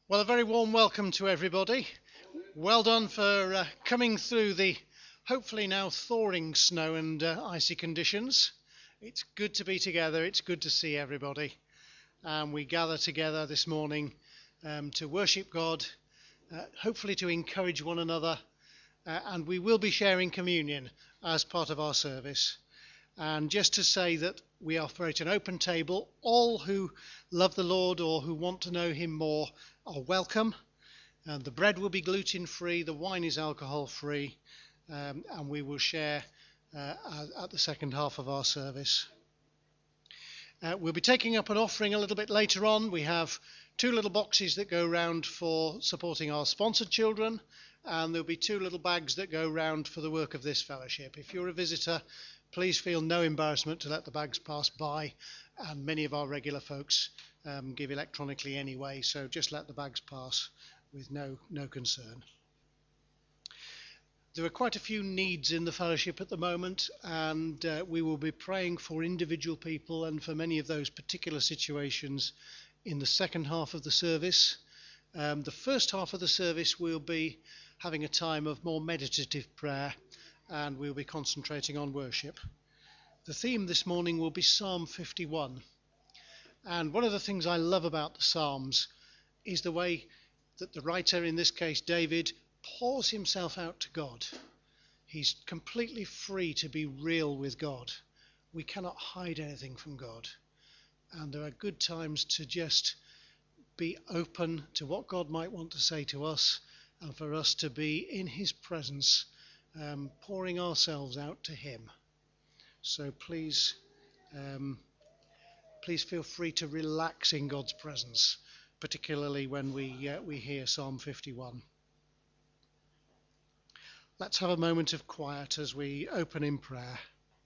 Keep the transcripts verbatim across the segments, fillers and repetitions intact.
Well, a very warm welcome to everybody. Well done for uh, coming through the hopefully now thawing snow and uh, icy conditions. It's good to be together. It's good to see everybody. And we gather together this morning um, to worship God, uh, hopefully to encourage one another. Uh, and we will be sharing communion as part of our service. And just to say that we operate an open table. All who love the Lord or who want to know him more are welcome. And the bread will be gluten-free, the wine is alcohol-free, um, and we will share uh, at the second half of our service. Uh, we'll be taking up an offering a little bit later on. We have two little boxes that go round for supporting our sponsored children, and there'll be two little bags that go round for the work of this fellowship. If you're a visitor, please feel no embarrassment to let the bags pass by, and many of our regular folks um, give electronically anyway, so just let the bags pass with no, no concern. There are quite a few needs in the fellowship at the moment, and uh, we will be praying for individual people and for many of those particular situations in the second half of the service. Um, the first half of the service we'll be having a time of more meditative prayer, and we'll be concentrating on worship. The theme this morning will be Psalm fifty-one. And one of the things I love about the Psalms is the way that the writer, in this case David, pours himself out to God. He's completely free to be real with God. We cannot hide anything from God. And there are good times to just be open to what God might want to say to us, and for us to be in his presence, Um, pouring ourselves out to him. So please, um, please feel free to relax in God's presence, particularly when we uh, we hear Psalm fifty-one. Let's have a moment of quiet as we open in prayer.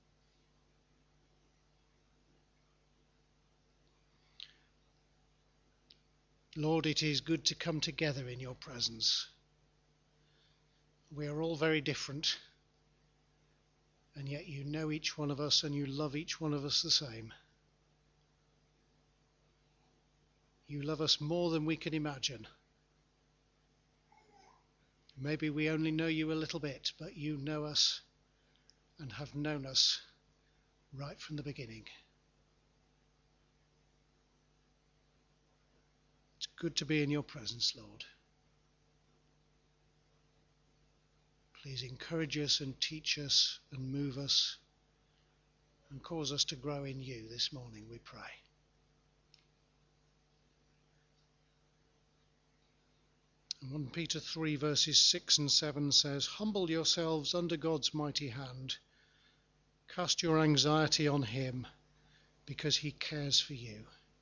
Lord, it is good to come together in your presence. We are all very different, and yet you know each one of us and you love each one of us the same. You love us more than we can imagine. Maybe we only know you a little bit, but you know us and have known us right from the beginning. It's good to be in your presence, Lord. Please encourage us and teach us and move us and cause us to grow in you this morning, we pray. And First Peter three verses six and seven says, "Humble yourselves under God's mighty hand. Cast your anxiety on him because he cares for you."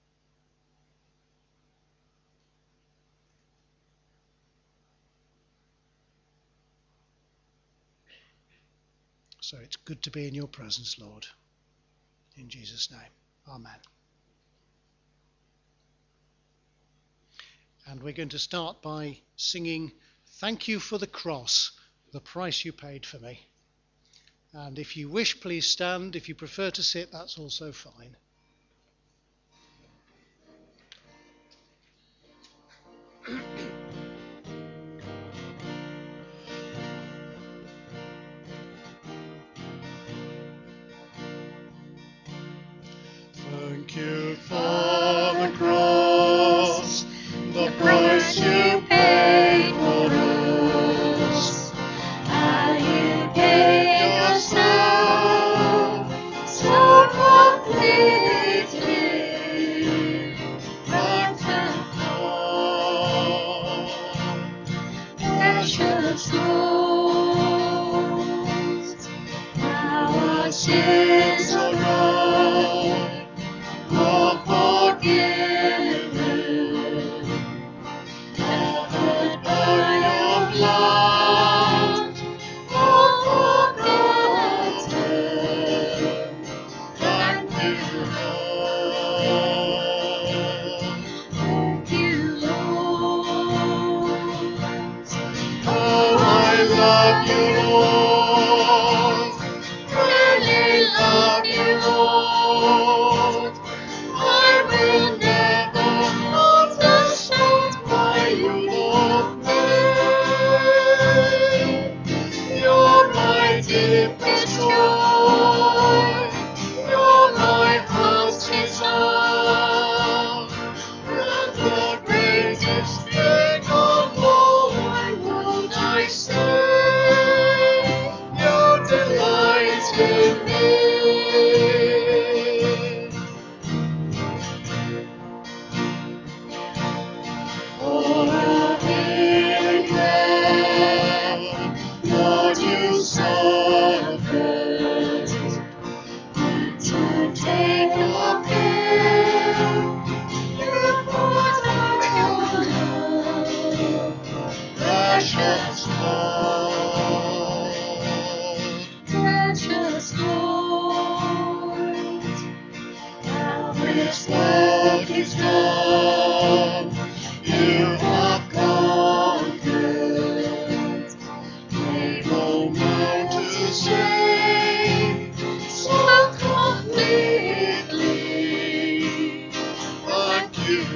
So it's good to be in your presence, Lord. In Jesus' name, amen. And we're going to start by singing "Thank You for the Cross, the Price You Paid for Me." And if you wish, please stand. If you prefer to sit, that's also fine. Thank you for the cross, the price you paid for us. How you gave yourself so completely.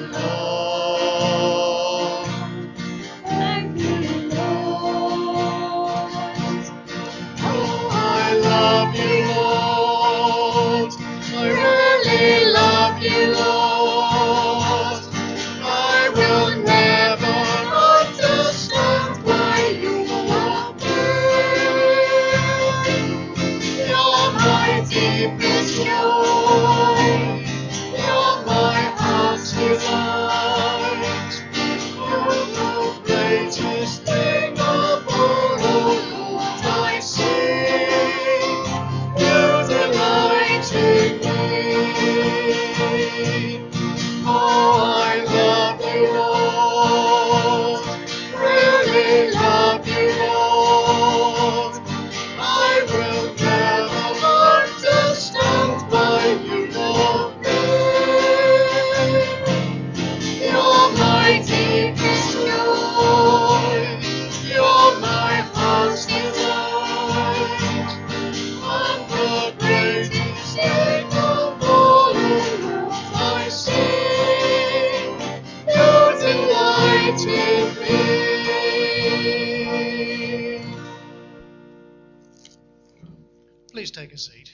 Please take a seat.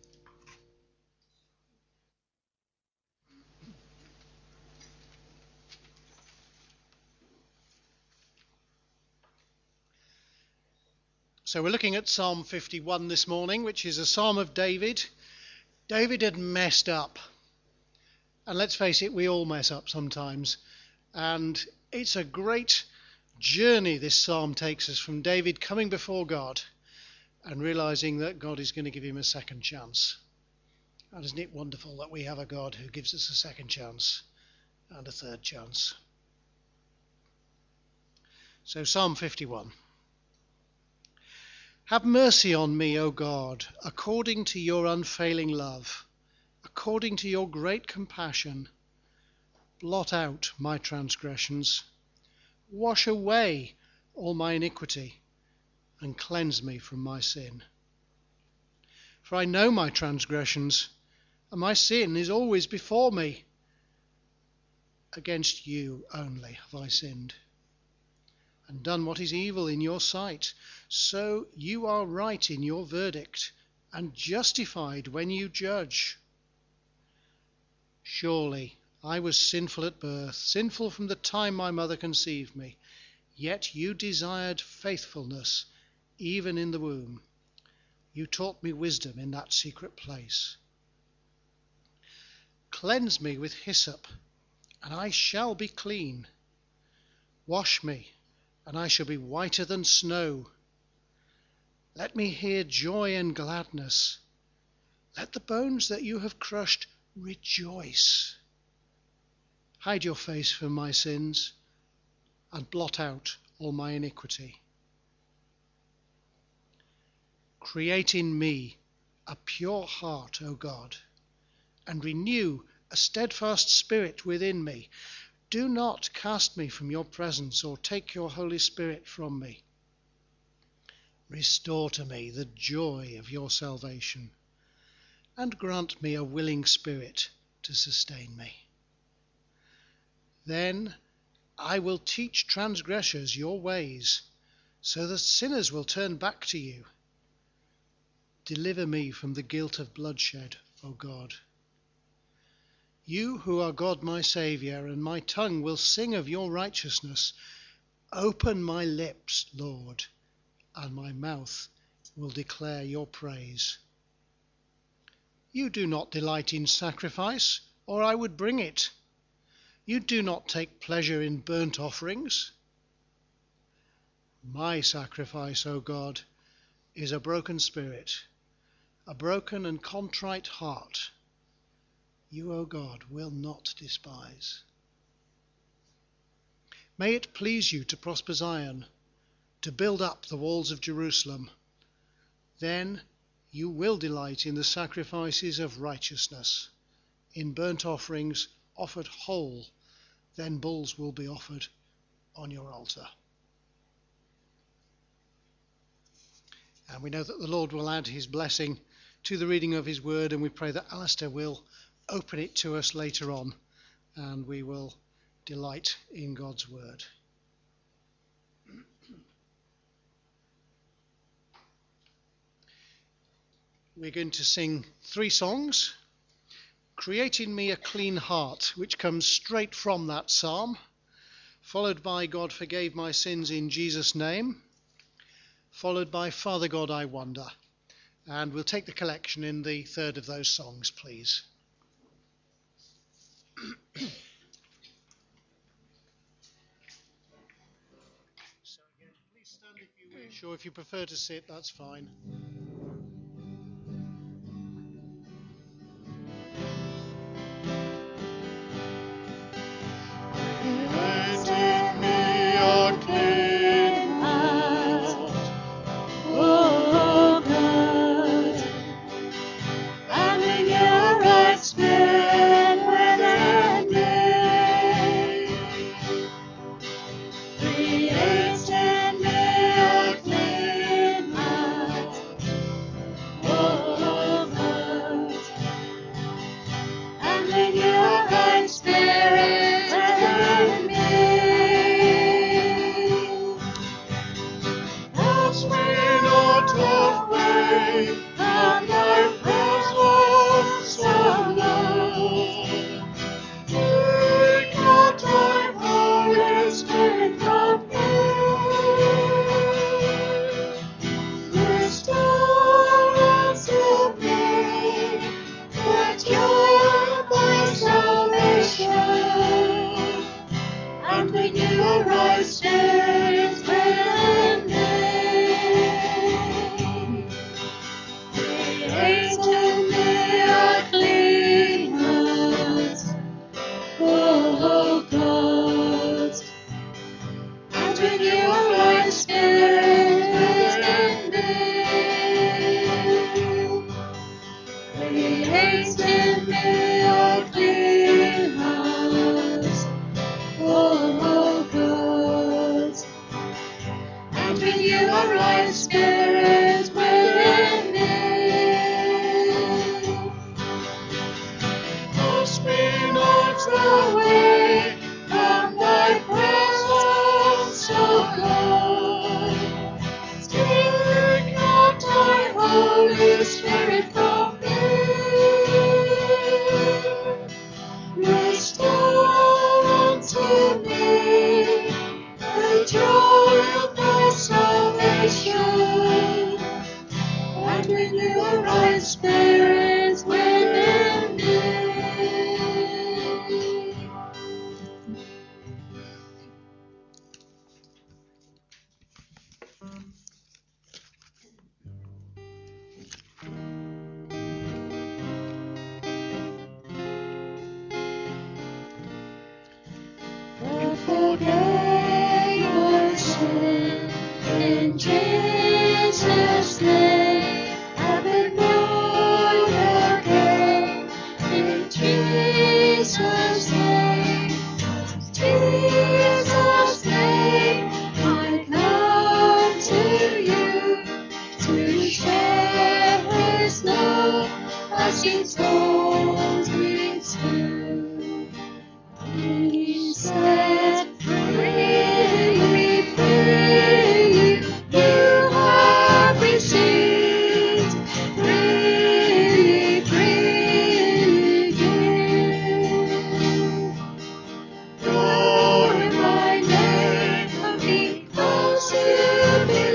So we're looking at Psalm fifty-one this morning, which is a psalm of David. David had messed up. And let's face it, we all mess up sometimes. And it's a great journey this psalm takes us, from David coming before God and realizing that God is going to give him a second chance. And isn't it wonderful that we have a God who gives us a second chance and a third chance? So Psalm fifty-one. Have mercy on me, O God, according to your unfailing love, according to your great compassion. Blot out my transgressions. Wash away all my iniquity and cleanse me from my sin. For I know my transgressions, and my sin is always before me. Against you only have I sinned, and done what is evil in your sight. So you are right in your verdict, and justified when you judge. Surely I was sinful at birth, sinful from the time my mother conceived me. Yet you desired faithfulness even in the womb. You taught me wisdom in that secret place. Cleanse me with hyssop, and I shall be clean. Wash me, and I shall be whiter than snow. Let me hear joy and gladness. Let the bones that you have crushed rejoice. Hide your face from my sins, and blot out all my iniquity. Create in me a pure heart, O God, and renew a steadfast spirit within me. Do not cast me from your presence, or take your Holy Spirit from me. Restore to me the joy of your salvation, and grant me a willing spirit to sustain me. Then I will teach transgressors your ways, so that sinners will turn back to you. Deliver me from the guilt of bloodshed, O God. You who are God my Saviour, and my tongue will sing of your righteousness. Open my lips, Lord, and my mouth will declare your praise. You do not delight in sacrifice, or I would bring it. You do not take pleasure in burnt offerings. My sacrifice, O God, is a broken spirit, a broken and contrite heart. You, O God, will not despise. May it please you to prosper Zion, to build up the walls of Jerusalem. Then you will delight in the sacrifices of righteousness, in burnt offerings offered whole. Then bulls will be offered on your altar. And we know that the Lord will add his blessing to the reading of his word, and we pray that Alistair will open it to us later on and we will delight in God's word. We're going to sing three songs. Create in Me a Clean Heart, which comes straight from that psalm, followed by God Forgave My Sins in Jesus' Name, followed by Father God I Wonder. And we'll take the collection in the third of those songs, please. So again, please stand if you wish, or if you prefer to sit, that's fine.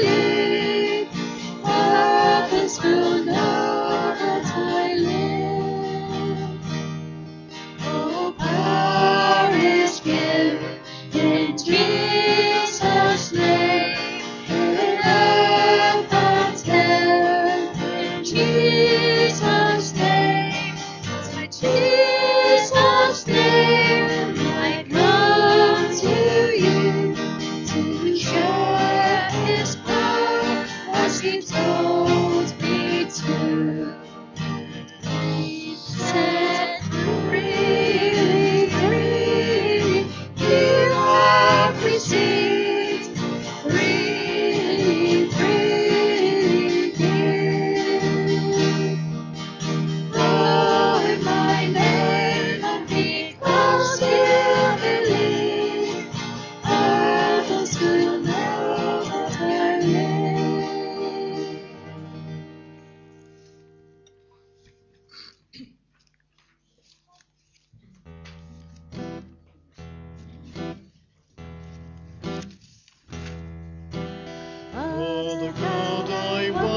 Will know that I live.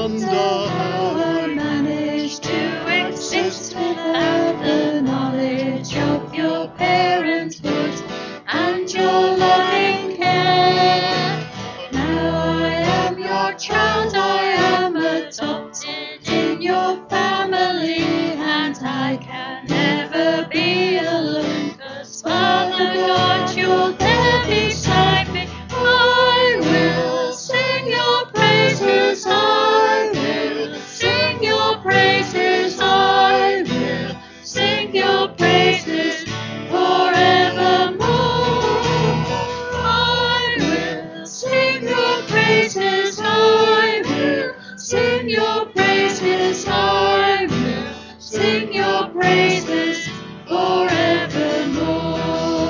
wonder how I managed to exist without the knowledge of your parenthood and your loving care. Now I am your child, I am adopted in your family, and I can never be alone, 'cause Father God, you're there beside me. I will sing your praises, I will sing your praises, I will sing your praises forevermore. I will sing your praises, I will sing your praises, I will sing your praises forevermore.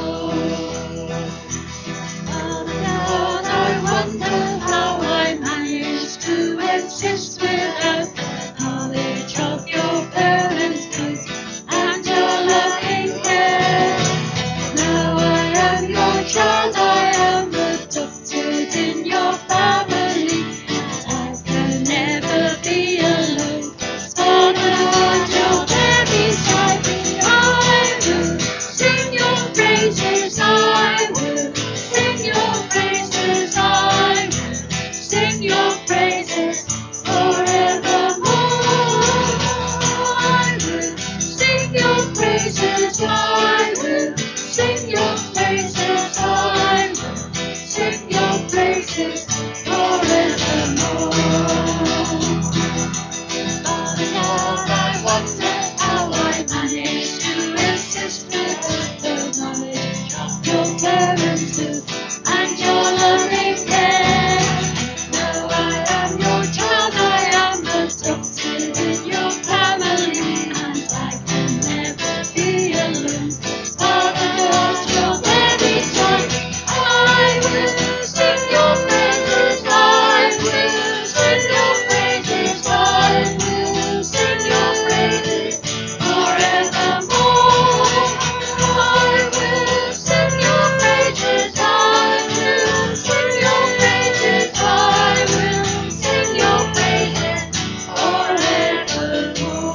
Father God, I wonder how I managed to exist without the knowledge of your parenthood and your loving care. Now I am your child, I am adopted in your family, and I can never be alone. Father God, you're there beside me. I will sing your praises, I will sing your praises, I will sing your praises forevermore. I will sing your praises, I will sing your praises, I will sing your praises forevermore. Father God, I wonder how I managed to exist without the knowledge of your parenthood and your loving care. Now I am your child, I am adopted in your family, and I can never be alone. Father God, you're there beside me. I will sing your praises, I will sing your praises, I will sing your praises forevermore. I will sing your praises, I will sing your praises, I will sing your praises forevermore.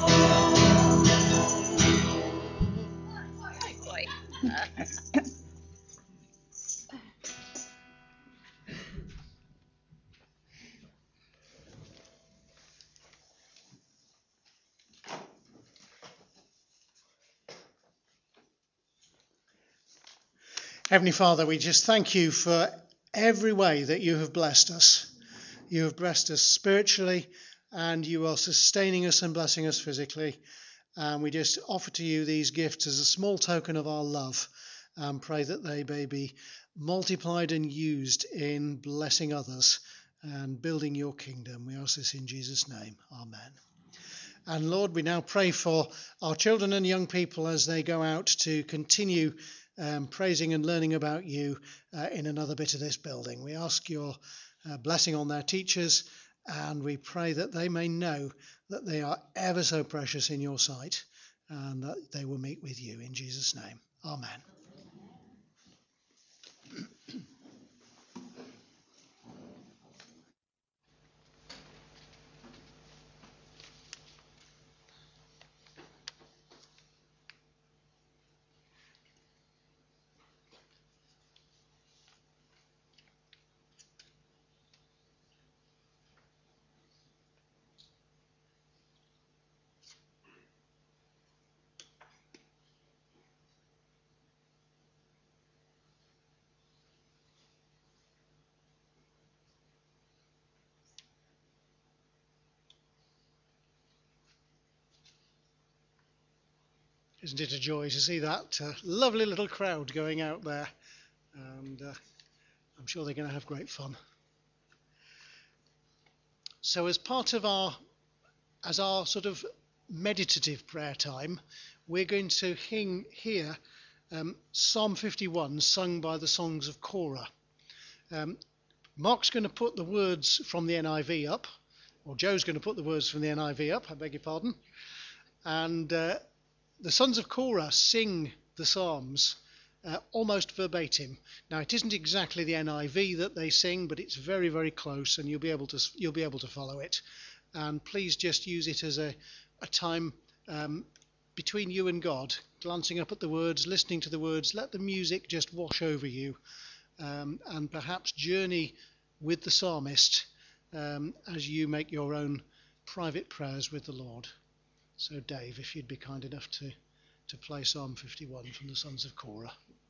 Heavenly Father, we just thank you for every way that you have blessed us. You have blessed us spiritually, and you are sustaining us and blessing us physically. And we just offer to you these gifts as a small token of our love, and pray that they may be multiplied and used in blessing others and building your kingdom. We ask this in Jesus' name. Amen. And Lord, we now pray for our children and young people as they go out to continue um, praising and learning about you uh, in another bit of this building. We ask your uh, blessing on their teachers, and we pray that they may know that they are ever so precious in your sight, and that they will meet with you in Jesus' name. Amen. Isn't it a joy to see that uh, lovely little crowd going out there? And uh, I'm sure they're going to have great fun. So as part of our, as our sort of meditative prayer time, we're going to hing, hear um, Psalm fifty-one sung by the Songs of Korah. Um, Mark's going to put the words from the N I V up, or Joe's going to put the words from the N I V up, I beg your pardon. And uh, the Sons of Korah sing the Psalms uh, almost verbatim. Now, it isn't exactly the N I V that they sing, but it's very, very close, and you'll be able to you'll be able to follow it. and please just use it as a, a time um, between you and God, glancing up at the words, listening to the words. Let the music just wash over you, um, and perhaps journey with the psalmist um, as you make your own private prayers with the Lord. So Dave, if you'd be kind enough to, to play Psalm fifty-one from the Sons of Korah.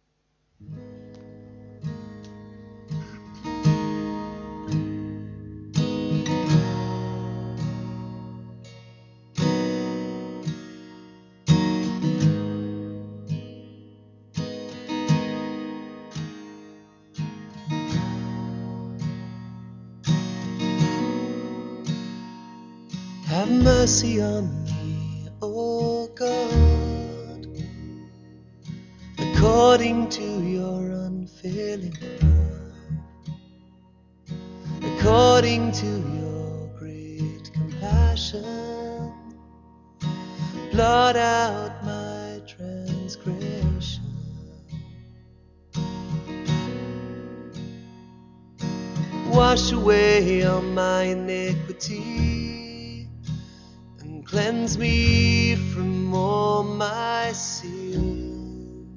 Have mercy on me, O God, according to your unfailing love, according to your great compassion, blot out my transgression. Wash away all my iniquity, cleanse me from all my sin.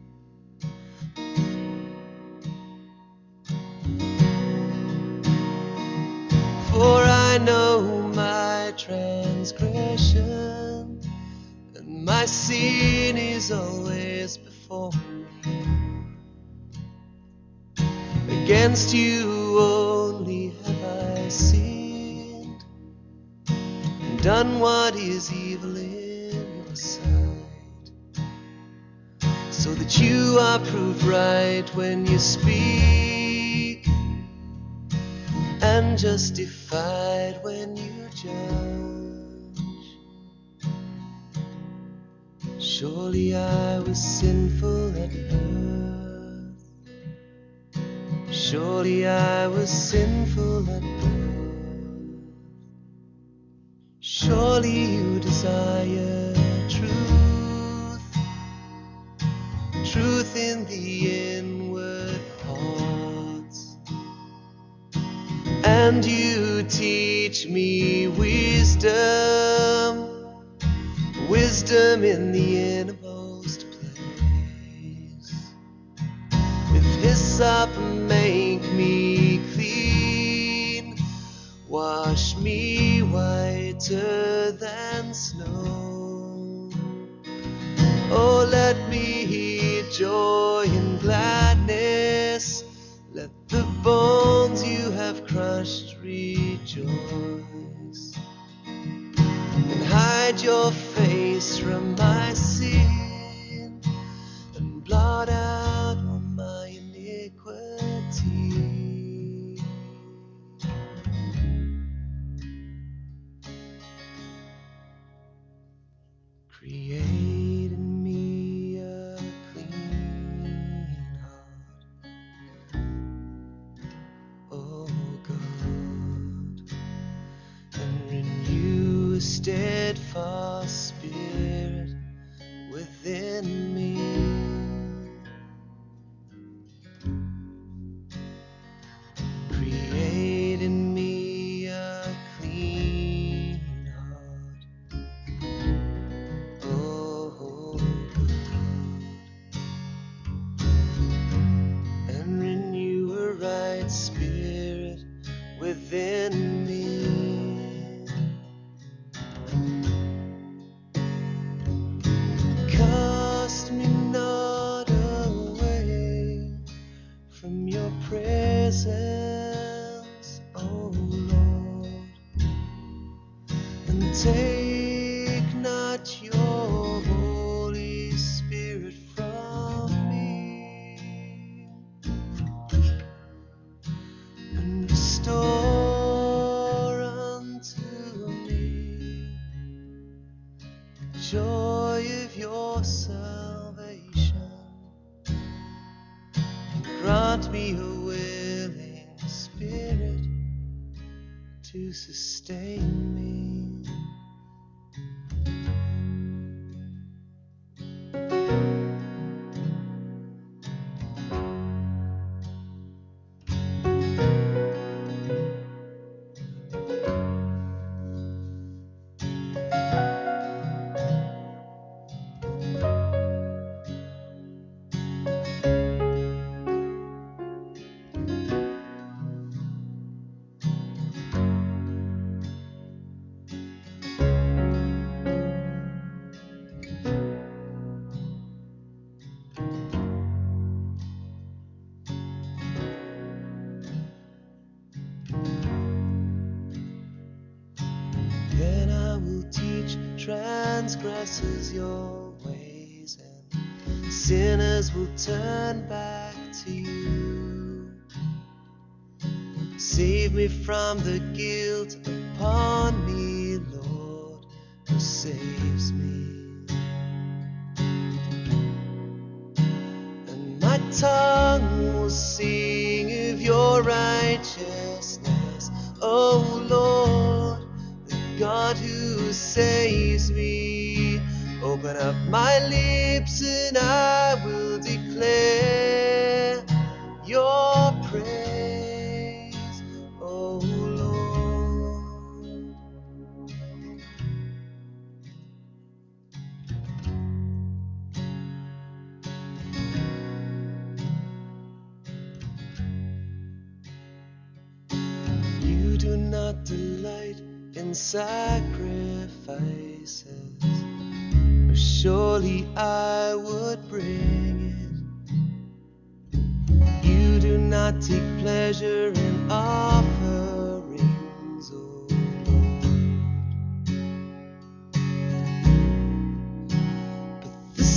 For I know my transgression, and my sin is always before me. Against you only have I sinned, done what is evil in your sight, so that you are proved right when you speak, and justified when you judge. Surely I was sinful at birth, surely I was sinful at birth. Surely you desire truth, truth in the inward parts, and you teach me wisdom, wisdom in the innermost place. With hyssop make me clean, wash me whiter than snow. Oh, let me hear joy and gladness, let the bones you have crushed rejoice, and hide your face from my sin, and blot out all my iniquity. Create in me a clean heart, O God, and renew a steadfast spirit within me. Create in me a clean heart, O God, and renew a right spirit within me. Cast me not away from your presence, O Lord, and take not your Holy Spirit from me, and restore unto me the joy of your salvation, and grant me a willing spirit to sustain me. transgresses your ways, and sinners will turn back to you. Save me from the guilt upon me, Lord, who saves me. And my tongue will sing of your righteousness, O Lord, the God who saves me. Open up my lips and I will declare your praise, O Lord. You do not delight in sacrifices, or surely I would bring it. You do not take pleasure in offerings, O Lord. But the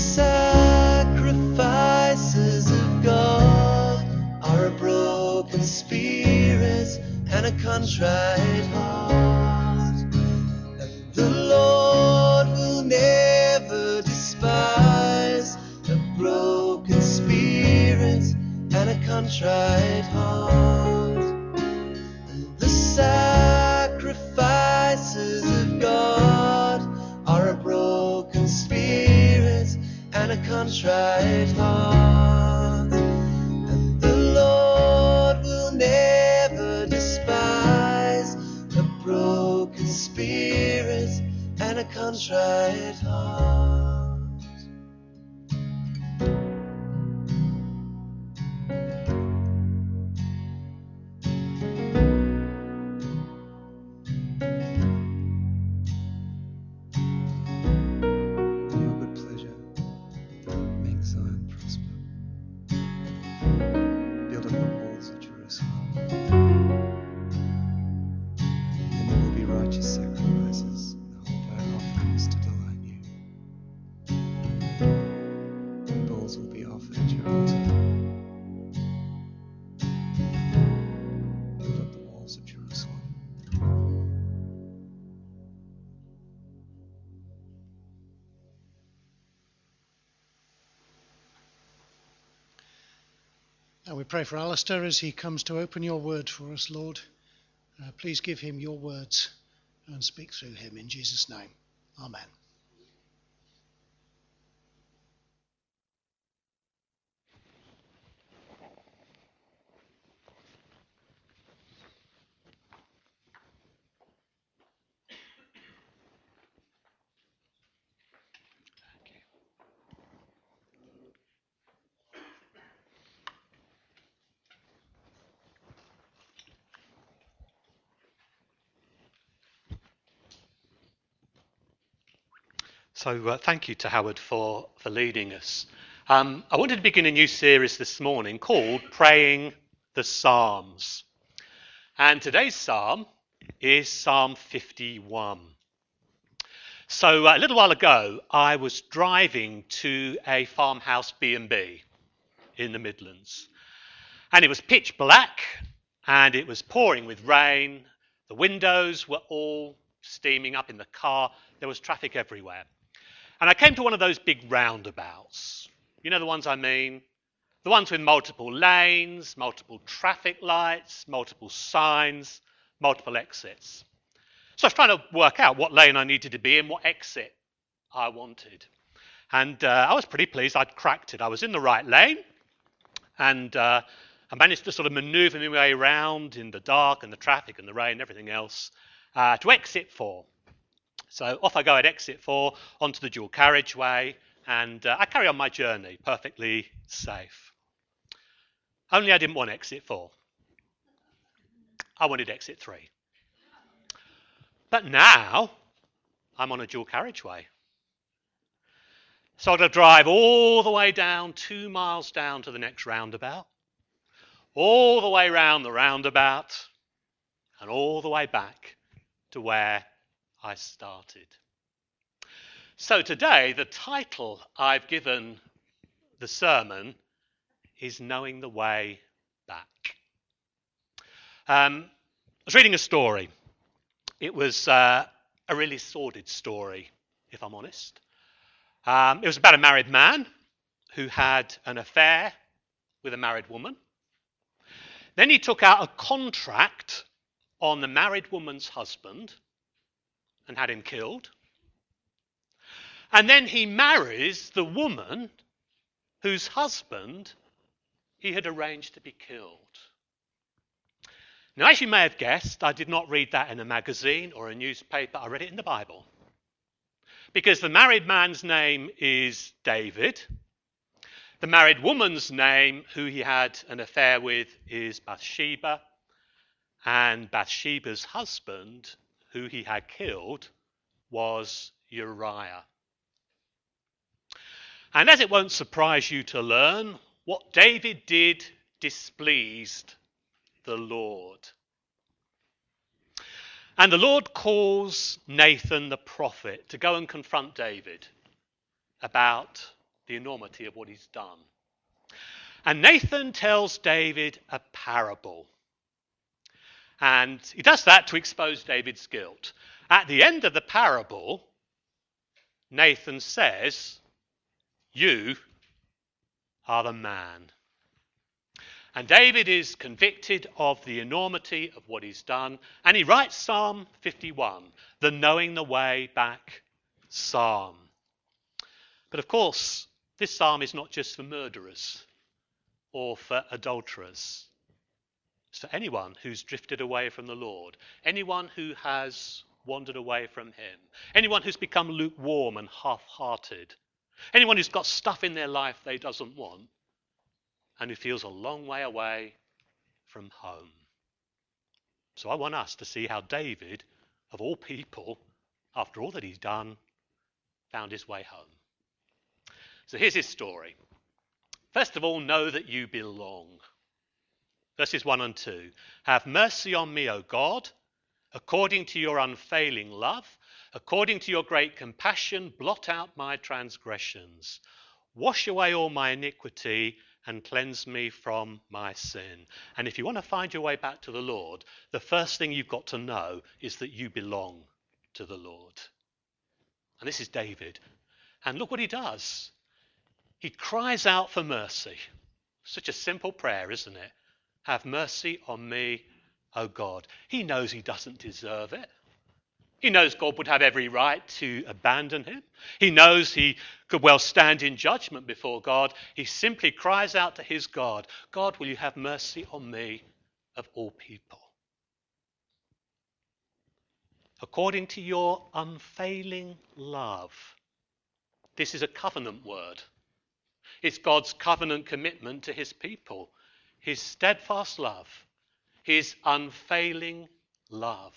sacrifices of God are a broken spirit and a contrite heart, and the Lord will never despise a broken spirit and a contrite heart. And the sacrifices of God are a broken spirit and a contrite heart, and the Lord will never despise a broken spirit and a contrite heart. Your good pleasure make Zion prosper. Build up the walls of Jerusalem, and there will be righteous sacrifices and whole burnt offerings to delight you. And bulls will be offered at your altar. Build up the walls of Jerusalem. And we pray for Alistair as he comes to open your word for us, Lord. Uh, please give him your words and speak through him in Jesus' name. Amen. So uh, thank you to Howard for, for leading us. Um, I wanted to begin a new series this morning called Praying the Psalms. And today's psalm is Psalm fifty-one. So uh, a little while ago, I was driving to a farmhouse B and B in the Midlands. And it was pitch black and it was pouring with rain. The windows were all steaming up in the car. There was traffic everywhere. And I came to one of those big roundabouts. You know the ones I mean? The ones with multiple lanes, multiple traffic lights, multiple signs, multiple exits. So I was trying to work out what lane I needed to be in, what exit I wanted. And uh, I was pretty pleased I'd cracked it. I was in the right lane, and uh, I managed to sort of maneuver my way around in the dark and the traffic and the rain and everything else uh, to exit four. So off I go at exit four onto the dual carriageway, and uh, I carry on my journey perfectly safe. Only I didn't want exit four. I wanted exit three. But now I'm on a dual carriageway. So I've got to drive all the way down, two miles down to the next roundabout, all the way round the roundabout, and all the way back to where I started. So today, the title I've given the sermon is Knowing the Way Back. Um, I was reading a story. It was uh, a really sordid story, if I'm honest. Um, it was about a married man who had an affair with a married woman. Then he took out a contract on the married woman's husband and had him killed. And then he marries the woman whose husband he had arranged to be killed. Now, as you may have guessed, I did not read that in a magazine or a newspaper. I read it in the Bible. Because the married man's name is David. The married woman's name, who he had an affair with, is Bathsheba. And Bathsheba's husband, who he had killed, was Uriah. And as it won't surprise you to learn, what David did displeased the Lord. And the Lord calls Nathan the prophet to go and confront David about the enormity of what he's done. And Nathan tells David a parable. And he does that to expose David's guilt. At the end of the parable, Nathan says, "You are the man." And David is convicted of the enormity of what he's done. And he writes Psalm fifty-one, the Knowing the Way Back psalm. But of course, this psalm is not just for murderers or for adulterers. It's for anyone who's drifted away from the Lord, anyone who has wandered away from him, anyone who's become lukewarm and half-hearted, anyone who's got stuff in their life they doesn't want, and who feels a long way away from home. So I want us to see how David, of all people, after all that he's done, found his way home. So here's his story. First of all, know that you belong. Verses one and two. Have mercy on me, O God, according to your unfailing love, according to your great compassion, blot out my transgressions. Wash away all my iniquity and cleanse me from my sin. And if you want to find your way back to the Lord, the first thing you've got to know is that you belong to the Lord. And this is David. And look what he does. He cries out for mercy. Such a simple prayer, isn't it? Have mercy on me, O God. He knows he doesn't deserve it. He knows God would have every right to abandon him. He knows he could well stand in judgment before God. He simply cries out to his God, God, will you have mercy on me of all people? According to your unfailing love. This is a covenant word. It's God's covenant commitment to his people. His steadfast love. His unfailing love.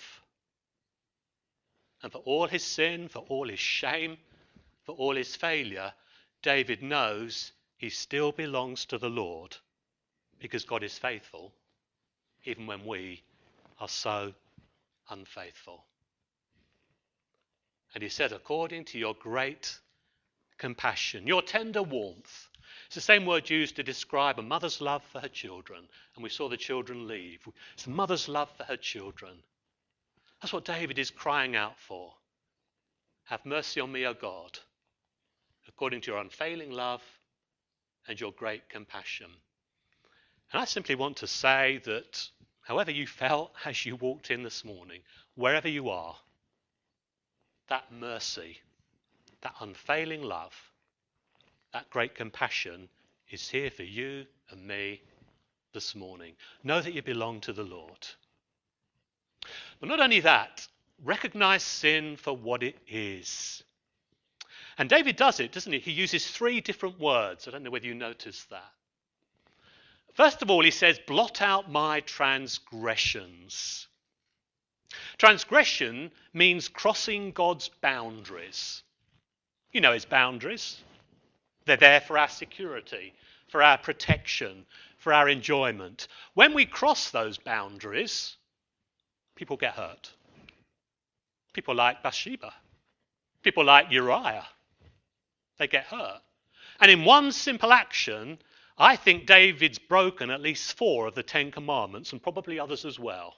And for all his sin, for all his shame, for all his failure, David knows he still belongs to the Lord because God is faithful, even when we are so unfaithful. And he said, according to your great compassion, your tender warmth. It's the same word used to describe a mother's love for her children. And we saw the children leave. It's a mother's love for her children. That's what David is crying out for. Have mercy on me, O God, according to your unfailing love and your great compassion. And I simply want to say that however you felt as you walked in this morning, wherever you are, that mercy, that unfailing love, that great compassion is here for you and me this morning. Know that you belong to the Lord. But not only that, recognize sin for what it is. And David does it, doesn't he? He uses three different words. I don't know whether you noticed that. First of all, he says, blot out my transgressions. Transgression means crossing God's boundaries. You know his boundaries. They're there for our security, for our protection, for our enjoyment. When we cross those boundaries, people get hurt. People like Bathsheba. People like Uriah, they get hurt. And in one simple action, I think David's broken at least four of the Ten Commandments and probably others as well.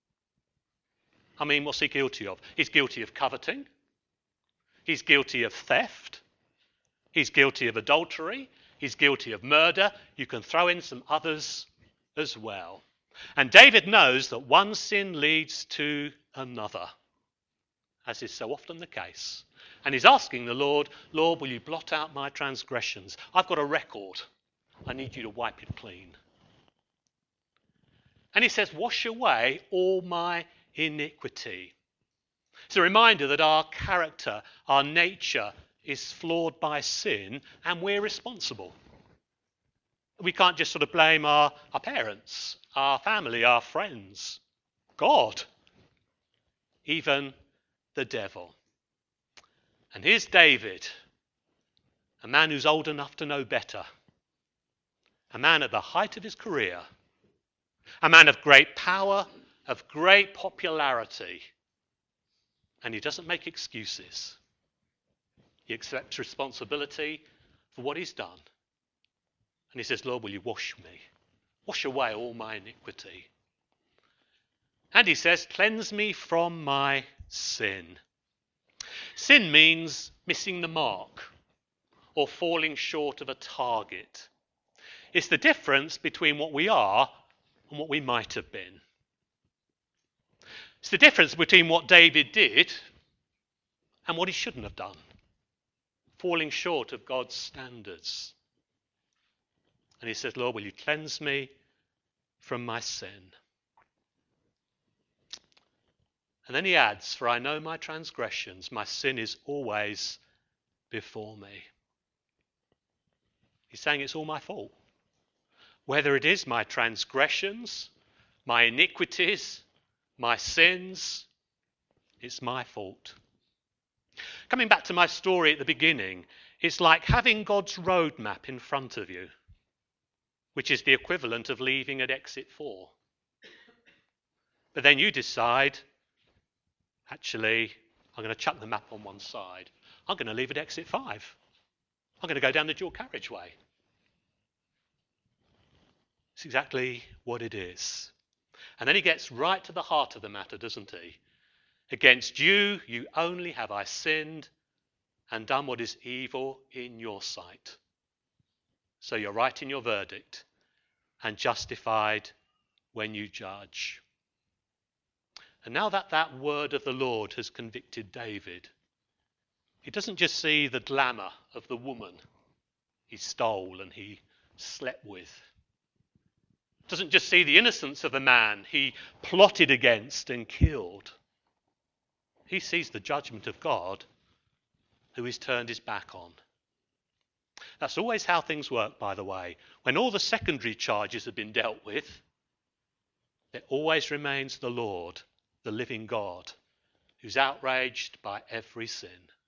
I mean, what's he guilty of? He's guilty of coveting. He's guilty of theft. He's guilty of adultery. He's guilty of murder. You can throw in some others as well. And David knows that one sin leads to another, as is so often the case. And he's asking the Lord, Lord, will you blot out my transgressions? I've got a record. I need you to wipe it clean. And he says, wash away all my iniquity. It's a reminder that our character, our nature is flawed by sin and we're responsible. We can't just sort of blame our, our parents, our family, our friends, God, even the devil. And here's David, a man who's old enough to know better, a man at the height of his career, a man of great power, of great popularity, and he doesn't make excuses. He accepts responsibility for what he's done. And he says, Lord, will you wash me? Wash away all my iniquity. And he says, cleanse me from my sin. Sin means missing the mark or falling short of a target. It's the difference between what we are and what we might have been. It's the difference between what David did and what he shouldn't have done. Falling short of God's standards. And he says, Lord, will you cleanse me from my sin? And then he adds, for I know my transgressions, my sin is always before me. He's saying it's all my fault. Whether it is my transgressions, my iniquities, my sins, it's my fault. Coming back to my story at the beginning, it's like having God's roadmap in front of you, which is the equivalent of leaving at exit four. But then you decide, actually, I'm going to chuck the map on one side. I'm going to leave at exit five. I'm going to go down the dual carriageway. It's exactly what it is. And then he gets right to the heart of the matter, doesn't he? Against you, you only have I sinned and done what is evil in your sight. So you're right in your verdict and justified when you judge. And now that that word of the Lord has convicted David, he doesn't just see the glamour of the woman he stole and he slept with. Doesn't just see the innocence of the man he plotted against and killed. He sees the judgment of God who he's turned his back on. That's always how things work, by the way. When all the secondary charges have been dealt with, there always remains the Lord, the living God, who's outraged by every sin.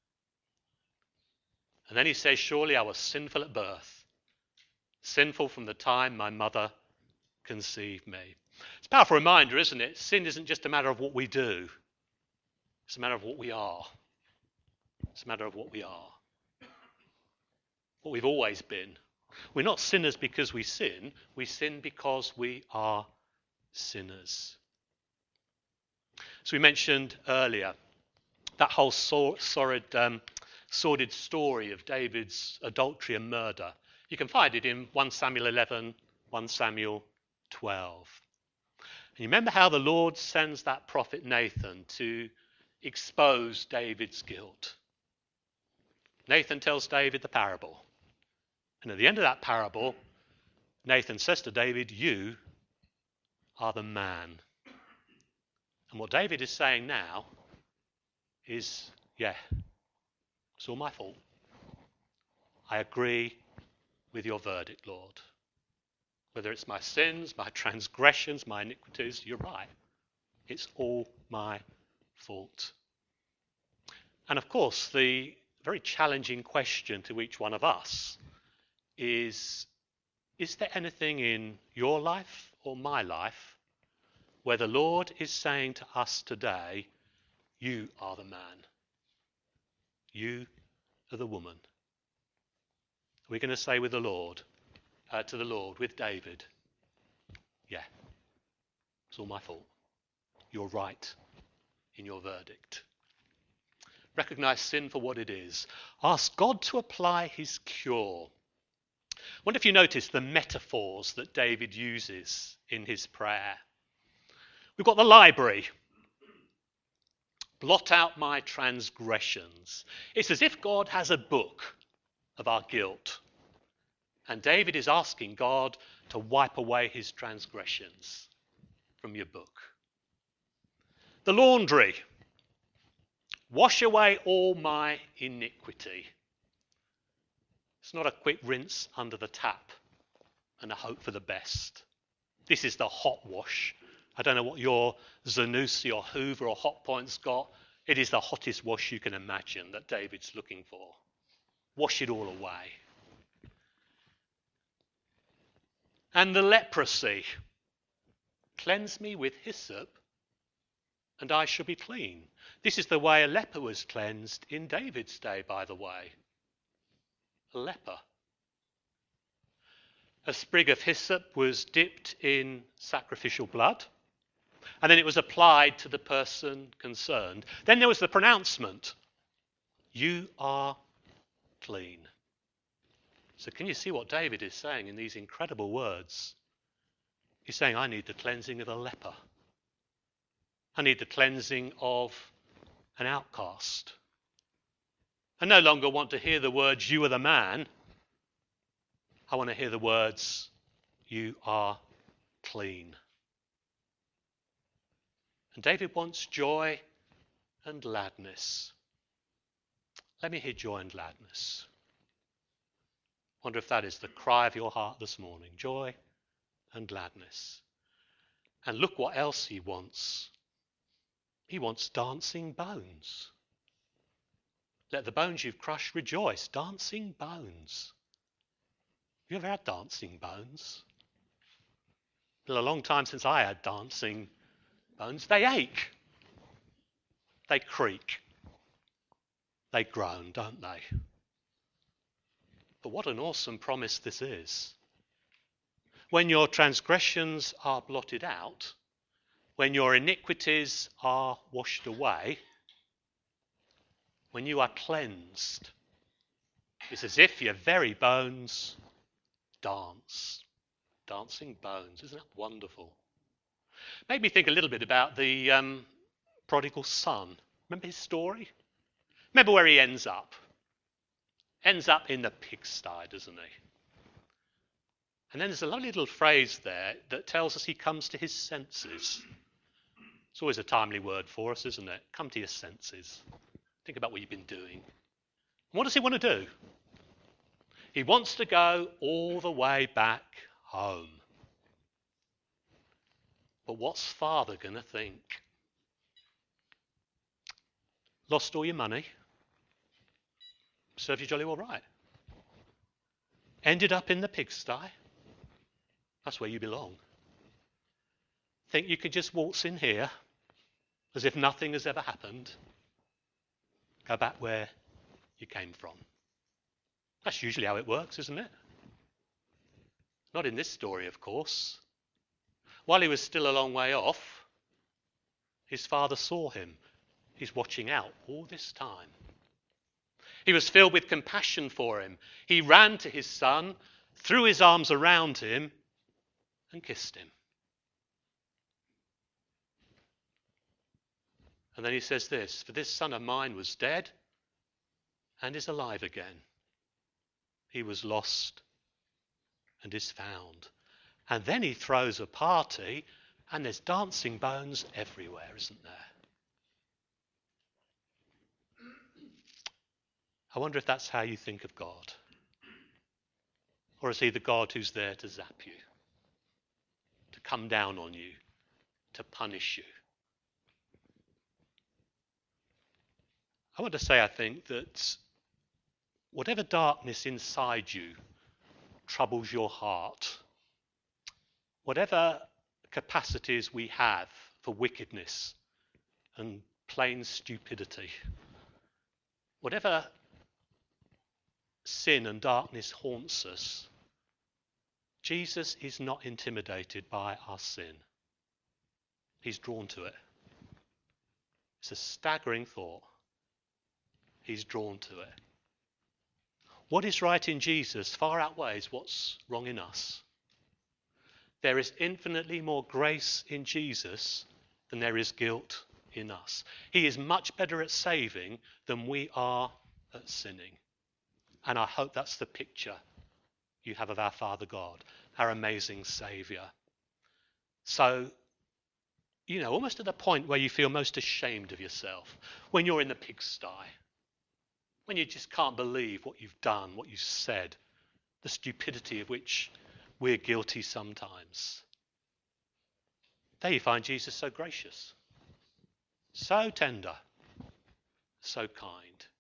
And then he says, surely I was sinful at birth, sinful from the time my mother conceived me. It's a powerful reminder, isn't it? Sin isn't just a matter of what we do. It's a matter of what we are. It's a matter of what we are. What we've always been. We're not sinners because we sin. We sin because we are sinners. So we mentioned earlier that whole sor- sordid, um, sordid story of David's adultery and murder. You can find it in First Samuel eleven, First Samuel twelve. And you remember how the Lord sends that prophet Nathan to expose David's guilt. Nathan tells David the parable. And at the end of that parable, Nathan says to David, you are the man. And what David is saying now is, yeah, it's all my fault. I agree with your verdict, Lord. Whether it's my sins, my transgressions, my iniquities, you're right. It's all my fault. And of course, the very challenging question to each one of us is, is there anything in your life or my life where the Lord is saying to us today, you are the man. You are the woman. We're going to say with the Lord, uh, to the Lord, with David, yeah, it's all my fault. You're right in your verdict. Recognize sin for what it is. Ask God to apply his cure. I wonder if you notice the metaphors that David uses in his prayer. We've got the library. Blot out my transgressions. It's as if God has a book of our guilt. And David is asking God to wipe away his transgressions from your book. The laundry. Wash away all my iniquity. It's not a quick rinse under the tap and a hope for the best. This is the hot wash. I don't know what your Zanussi or Hoover or Hot Point's got. It is the hottest wash you can imagine that David's looking for. Wash it all away. And the leprosy. Cleanse me with hyssop, and I shall be clean. This is the way a leper was cleansed in David's day, by the way. A leper. A sprig of hyssop was dipped in sacrificial blood, and then it was applied to the person concerned. Then there was the pronouncement, you are clean. So can you see what David is saying in these incredible words? He's saying, I need the cleansing of a leper. I need the cleansing of an outcast. I no longer want to hear the words, you are the man. I want to hear the words, you are clean. And David wants joy and gladness. Let me hear joy and gladness. Wonder if that is the cry of your heart this morning. Joy and gladness. And look what else he wants. He wants dancing bones. Let the bones you've crushed rejoice. Dancing bones. Have you ever had dancing bones? It's been a long time since I had dancing bones. They ache. They creak. They groan, don't they? But what an awesome promise this is. When your transgressions are blotted out, when your iniquities are washed away, when you are cleansed, it's as if your very bones dance. Dancing bones, isn't that wonderful? Made me think a little bit about the um, prodigal son. Remember his story? Remember where he ends up? Ends up in the pigsty, doesn't he? And then there's a lovely little phrase there that tells us he comes to his senses. It's always a timely word for us, isn't it? Come to your senses. Think about what you've been doing. And what does he want to do? He wants to go all the way back home. But what's father going to think? Lost all your money. Served you jolly well right. Ended up in the pigsty. That's where you belong. Think you could just waltz in here as if nothing has ever happened. Go back where you came from. That's usually how it works, isn't it? Not in this story, of course. While he was still a long way off, his father saw him. He's watching out all this time. He was filled with compassion for him. He ran to his son, threw his arms around him, and kissed him. And then he says this, for this son of mine was dead and is alive again. He was lost and is found. And then he throws a party and there's dancing bones everywhere, isn't there? I wonder if that's how you think of God. Or is he the God who's there to zap you, to come down on you, to punish you? I want to say, I think, that whatever darkness inside you troubles your heart, whatever capacities we have for wickedness and plain stupidity, whatever sin and darkness haunts us, Jesus is not intimidated by our sin. He's drawn to it. It's a staggering thought. He's drawn to it. What is right in Jesus far outweighs what's wrong in us. There is infinitely more grace in Jesus than there is guilt in us. He is much better at saving than we are at sinning. And I hope that's the picture you have of our Father God, our amazing Saviour. So, you know, almost at the point where you feel most ashamed of yourself, when you're in the pigsty, when you just can't believe what you've done, what you've said, the stupidity of which we're guilty sometimes. There you find Jesus so gracious, so tender, so kind.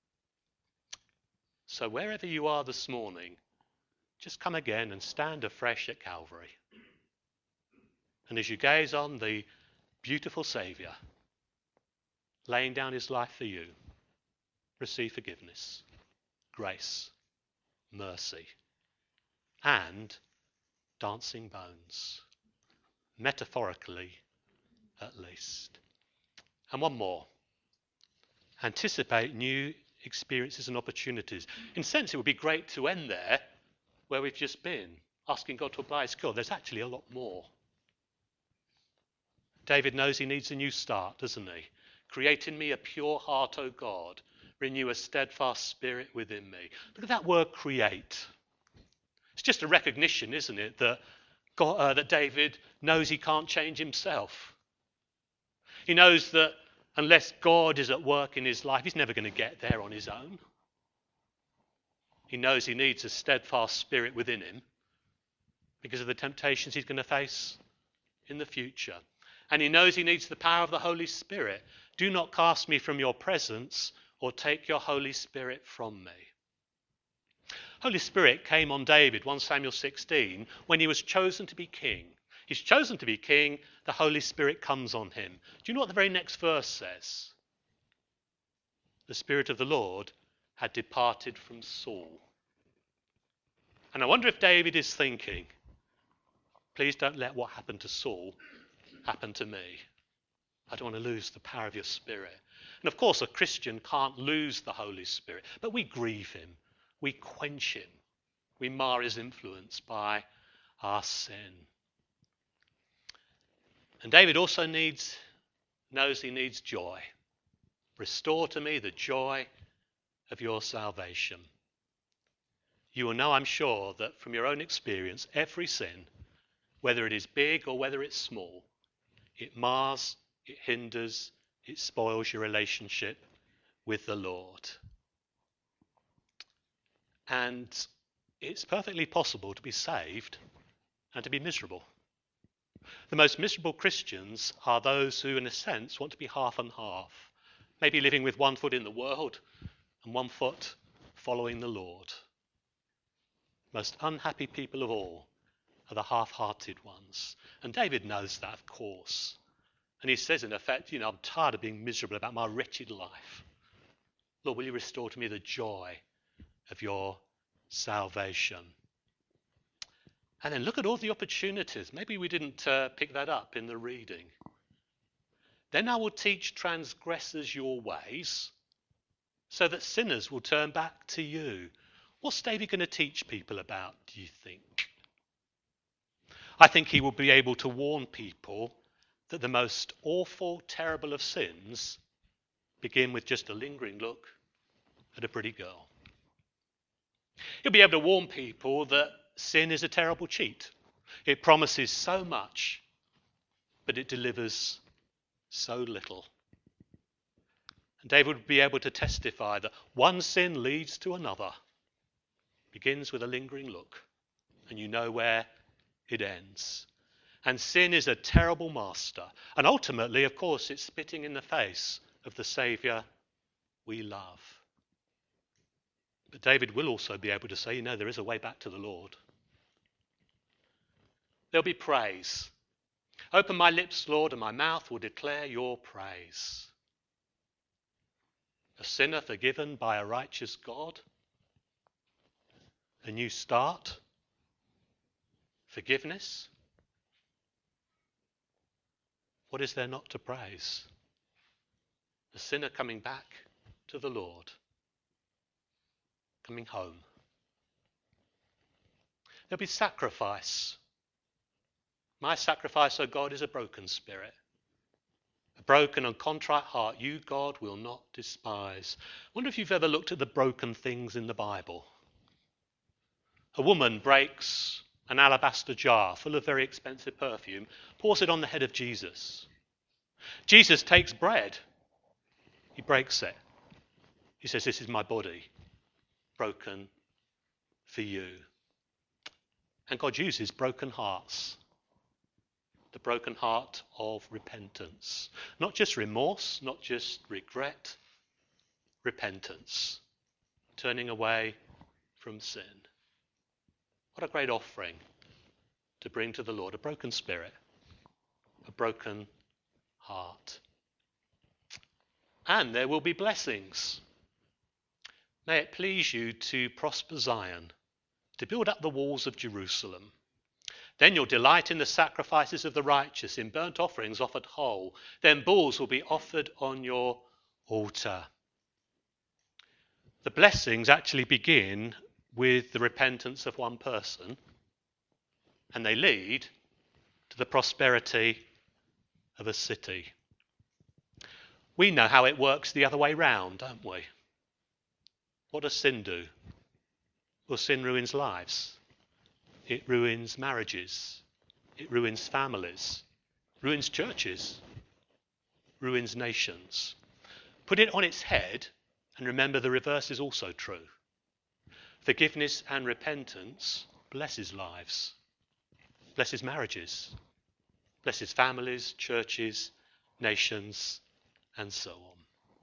So wherever you are this morning, just come again and stand afresh at Calvary. And as you gaze on the beautiful Saviour laying down his life for you, receive forgiveness, grace, mercy, and dancing bones, metaphorically at least. And one more. Anticipate new experiences and opportunities. In a sense, it would be great to end there where we've just been, asking God to apply his cure. There's actually a lot more. David knows he needs a new start, doesn't he? Create in me a pure heart, O God. Renew a steadfast spirit within me. Look at that word create. It's just a recognition, isn't it, that God, uh, that David knows he can't change himself. He knows that unless God is at work in his life, he's never going to get there on his own. He knows he needs a steadfast spirit within him because of the temptations he's going to face in the future. And he knows he needs the power of the Holy Spirit. Do not cast me from your presence or take your Holy Spirit from me. Holy Spirit came on David, First Samuel sixteen, when he was chosen to be king. He's chosen to be king, the Holy Spirit comes on him. Do you know what the very next verse says? The Spirit of the Lord had departed from Saul. And I wonder if David is thinking, please don't let what happened to Saul happen to me. I don't want to lose the power of your Spirit. And of course, a Christian can't lose the Holy Spirit, but we grieve him. We quench him. We mar his influence by our sin. And David also needs, knows he needs joy. Restore to me the joy of your salvation. You will know, I'm sure, that from your own experience, every sin, whether it is big or whether it's small, it mars, it hinders, it spoils your relationship with the Lord. And it's perfectly possible to be saved and to be miserable. The most miserable Christians are those who, in a sense, want to be half and half, maybe living with one foot in the world and one foot following the Lord. Most unhappy people of all are the half-hearted ones. And David knows that, of course. And he says, in effect, you know, I'm tired of being miserable about my wretched life. Lord, will you restore to me the joy of your salvation? And then look at all the opportunities. Maybe we didn't uh, pick that up in the reading. Then I will teach transgressors your ways, so that sinners will turn back to you. What's David going to teach people about, do you think? I think he will be able to warn people that the most awful, terrible of sins begin with just a lingering look at a pretty girl. He'll be able to warn people that sin is a terrible cheat. It promises so much, but it delivers so little. And David would be able to testify that one sin leads to another, begins with a lingering look, and you know where it ends. And sin is a terrible master. And ultimately, of course, it's spitting in the face of the Saviour we love. But David will also be able to say, you know, there is a way back to the Lord. There'll be praise. Open my lips, Lord, and my mouth will declare your praise. A sinner forgiven by a righteous God. A new start. Forgiveness. What is there not to praise? A sinner coming back to the Lord. Coming home. There'll be sacrifice. My sacrifice, O God, is a broken spirit. A broken and contrite heart, you, God, will not despise. I wonder if you've ever looked at the broken things in the Bible. A woman breaks an alabaster jar full of very expensive perfume, pours it on the head of Jesus. Jesus takes bread. He breaks it. He says, this is my body, broken for you. And God uses broken hearts. The broken heart of repentance. Not just remorse, not just regret, repentance. Turning away from sin. What a great offering to bring to the Lord. A broken spirit, a broken heart. And there will be blessings. May it please you to prosper Zion, to build up the walls of Jerusalem. Then you'll delight in the sacrifices of the righteous, in burnt offerings offered whole. Then bulls will be offered on your altar. The blessings actually begin with the repentance of one person, and they lead to the prosperity of a city. We know how it works the other way round, don't we? What does sin do? Well, sin ruins lives. It ruins marriages. It ruins families. Ruins churches. Ruins nations. Put it on its head and remember the reverse is also true. Forgiveness and repentance blesses lives. Blesses marriages. Blesses families, churches, nations, and so on.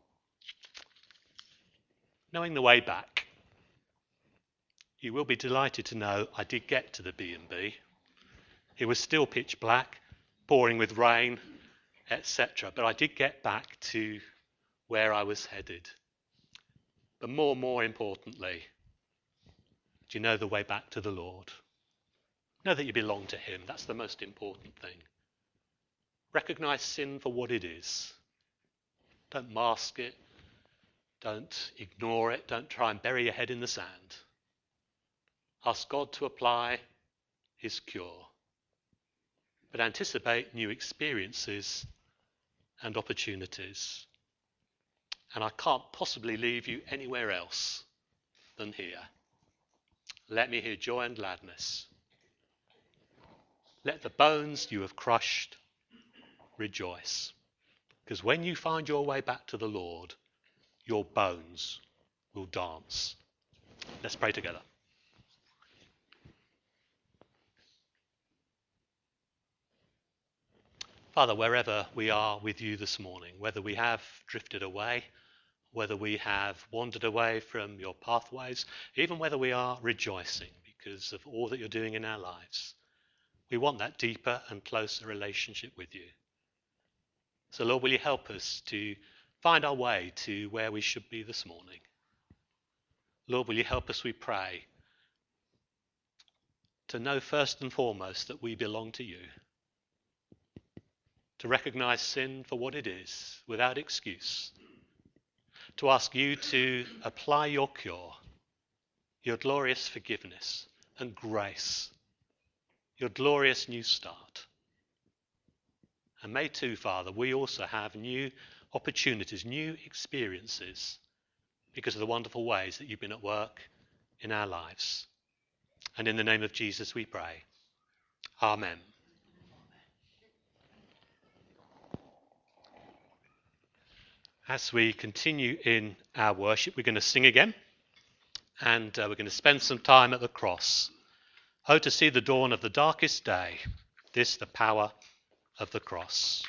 Knowing the way back, you will be delighted to know I did get to the B and B. It was still pitch black, pouring with rain, et cetera. But I did get back to where I was headed. But more, more importantly, do you know the way back to the Lord? Know that you belong to him. That's the most important thing. Recognize sin for what it is. Don't mask it. Don't ignore it. Don't try and bury your head in the sand. Ask God to apply his cure. But anticipate new experiences and opportunities. And I can't possibly leave you anywhere else than here. Let me hear joy and gladness. Let the bones you have crushed rejoice. Because when you find your way back to the Lord, your bones will dance. Let's pray together. Father, wherever we are with you this morning, whether we have drifted away, whether we have wandered away from your pathways, even whether we are rejoicing because of all that you're doing in our lives, we want that deeper and closer relationship with you. So Lord, will you help us to find our way to where we should be this morning? Lord, will you help us, we pray, to know first and foremost that we belong to you. To recognize sin for what it is, without excuse. To ask you to apply your cure, your glorious forgiveness and grace, your glorious new start. And may too, Father, we also have new opportunities, new experiences, because of the wonderful ways that you've been at work in our lives. And in the name of Jesus we pray. Amen. As we continue in our worship, we're going to sing again, and uh, we're going to spend some time at the cross. Oh, to see the dawn of the darkest day, this the power of the cross.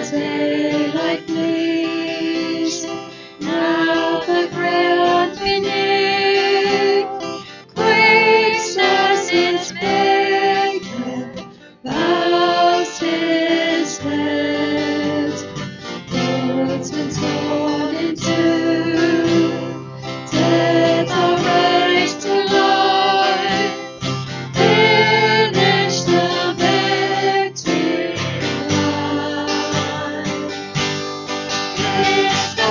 as daylight flees. Now the ground beneath quakes as its maker bows his head. Words were torn in two, death are raised to life. Finish the victory line. It's the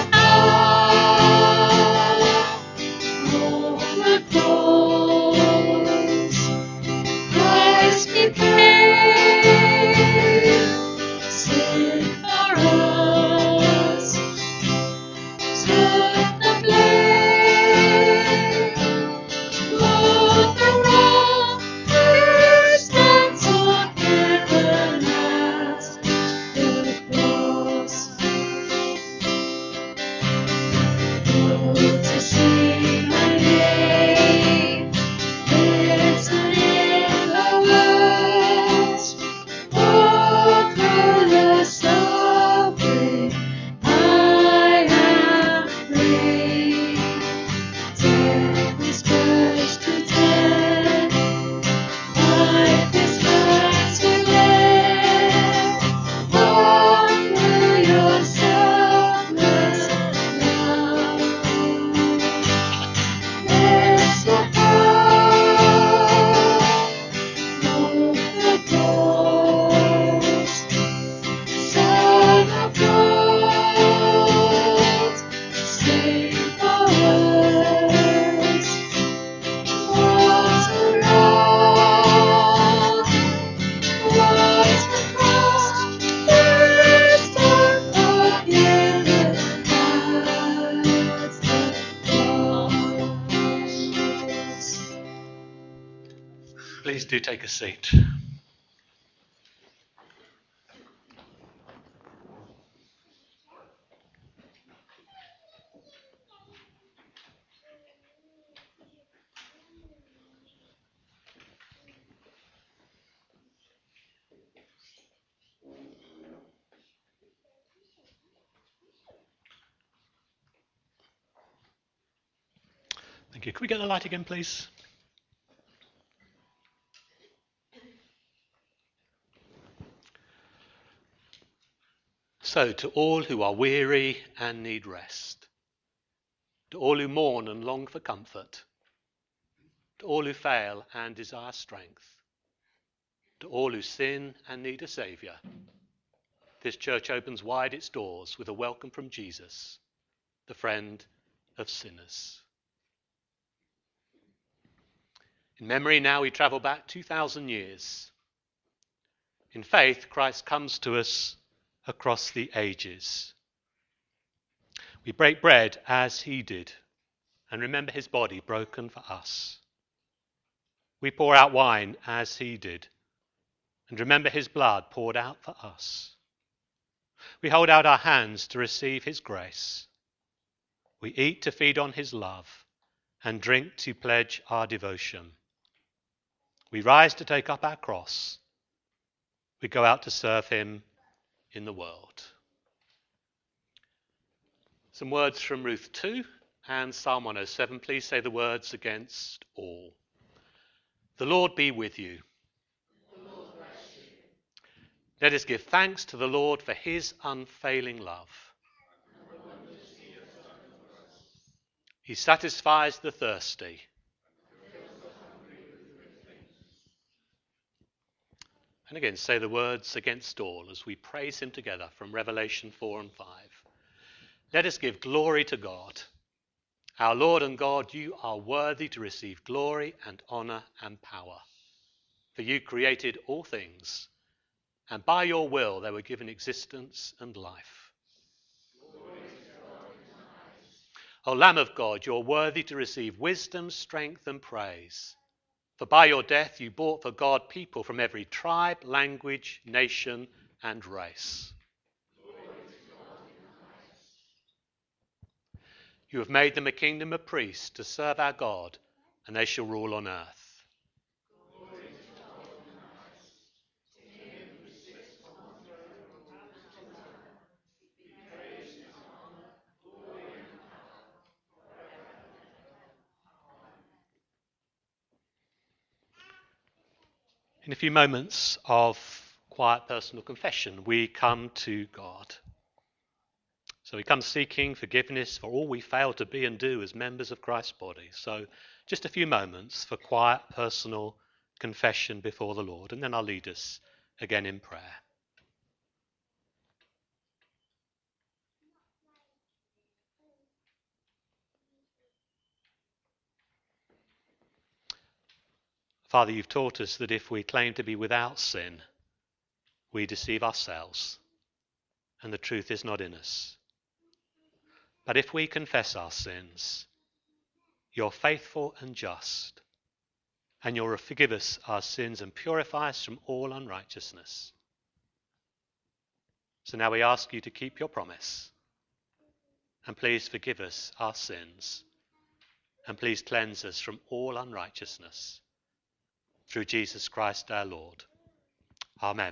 power of the cross. Christ became sin for us. Took the blame. Lord, the wrong stands on heaven at the cross. Oh, to see my name written in the world, oh, through the suffering I am free. Death is crushed to death, life is mine to live. Oh, through your selfless love. It's the power of the cross. Son of God, save for us. Was the wrong, was the cross, first and forgiven as the cross. Please do take a seat. Thank you. Could we get the light again, please? So, to all who are weary and need rest, to all who mourn and long for comfort, to all who fail and desire strength, to all who sin and need a Saviour, this church opens wide its doors with a welcome from Jesus, the friend of sinners. In memory now we travel back two thousand years. In faith, Christ comes to us across the ages. We break bread as he did and remember his body broken for us. We pour out wine as he did and remember his blood poured out for us. We hold out our hands to receive his grace. We eat to feed on his love and drink to pledge our devotion. We rise to take up our cross. We go out to serve him in the world. Some words from Ruth two and Psalm one oh seven. Please say the words against all. The Lord be with you. The Lord bless you. Let us give thanks to the Lord for his unfailing love. And the wonders he has done for us. He satisfies the thirsty. Fills the hungry with good things. And again, say the words against all as we praise him together from Revelation four and five. Let us give glory to God. Our Lord and God, you are worthy to receive glory and honour and power. For you created all things, and by your will they were given existence and life. O Lamb of God, you're worthy to receive wisdom, strength and praise. For by your death you bought for God people from every tribe, language, nation and race. You have made them a kingdom of priests to serve our God, and they shall rule on earth. In a few moments of quiet personal confession, we come to God. So we come seeking forgiveness for all we fail to be and do as members of Christ's body. So just a few moments for quiet personal confession before the Lord, and then I'll lead us again in prayer. Father, you've taught us that if we claim to be without sin, we deceive ourselves, and the truth is not in us. But if we confess our sins, you're faithful and just, and you'll forgive us our sins and purify us from all unrighteousness. So now we ask you to keep your promise, and please forgive us our sins, and please cleanse us from all unrighteousness. Through Jesus Christ our Lord. Amen.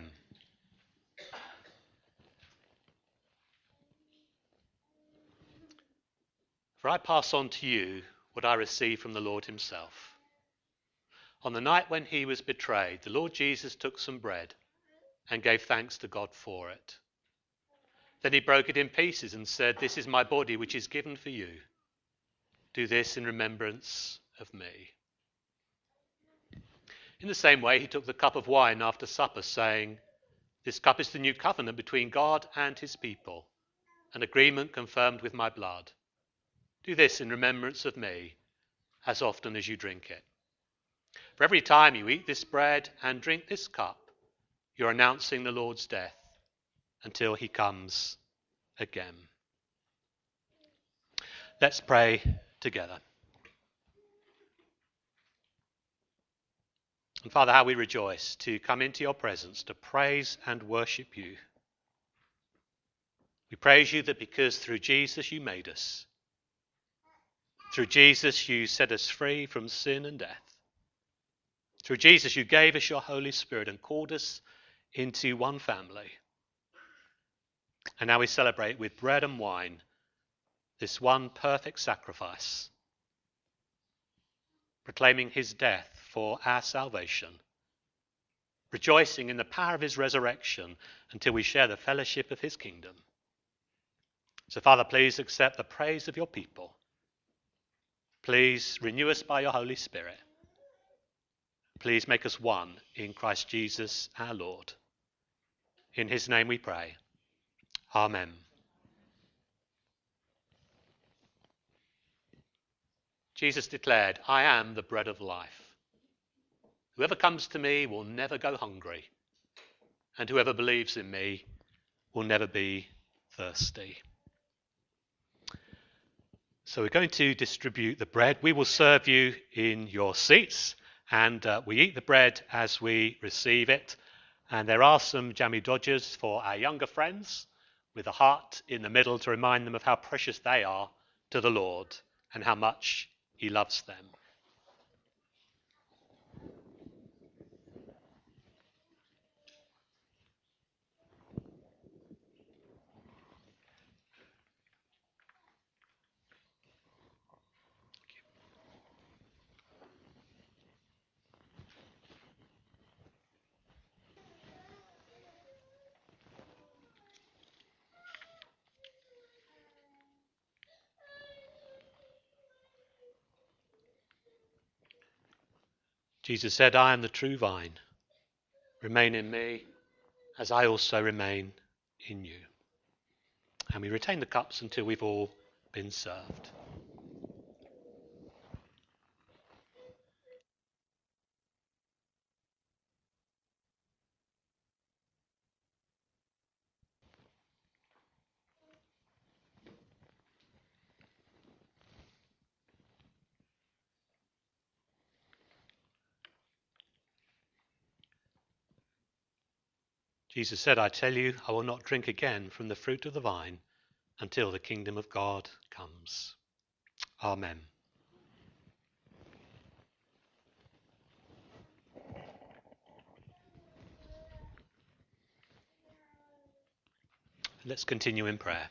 For I pass on to you what I received from the Lord himself. On the night when he was betrayed, the Lord Jesus took some bread and gave thanks to God for it. Then he broke it in pieces and said, "This is my body which is given for you. Do this in remembrance of me." In the same way, he took the cup of wine after supper, saying, "This cup is the new covenant between God and his people, an agreement confirmed with my blood. Do this in remembrance of me, as often as you drink it. For every time you eat this bread and drink this cup, you're announcing the Lord's death until he comes again." Let's pray together. And Father, how we rejoice to come into your presence to praise and worship you. We praise you that because through Jesus you made us. Through Jesus you set us free from sin and death. Through Jesus you gave us your Holy Spirit and called us into one family. And now we celebrate with bread and wine this one perfect sacrifice, proclaiming his death for our salvation, rejoicing in the power of his resurrection until we share the fellowship of his kingdom. So, Father, please accept the praise of your people. Please renew us by your Holy Spirit. Please make us one in Christ Jesus our Lord. In his name we pray. Amen. Jesus declared, "I am the bread of life. Whoever comes to me will never go hungry, and whoever believes in me will never be thirsty." So we're going to distribute the bread. We will serve you in your seats, and uh, we eat the bread as we receive it. And there are some jammy dodgers for our younger friends with a heart in the middle to remind them of how precious they are to the Lord and how much he loves them. Jesus said, "I am the true vine. Remain in me as I also remain in you." And we retain the cups until we've all been served. Jesus said, "I tell you, I will not drink again from the fruit of the vine until the kingdom of God comes." Amen. Let's continue in prayer.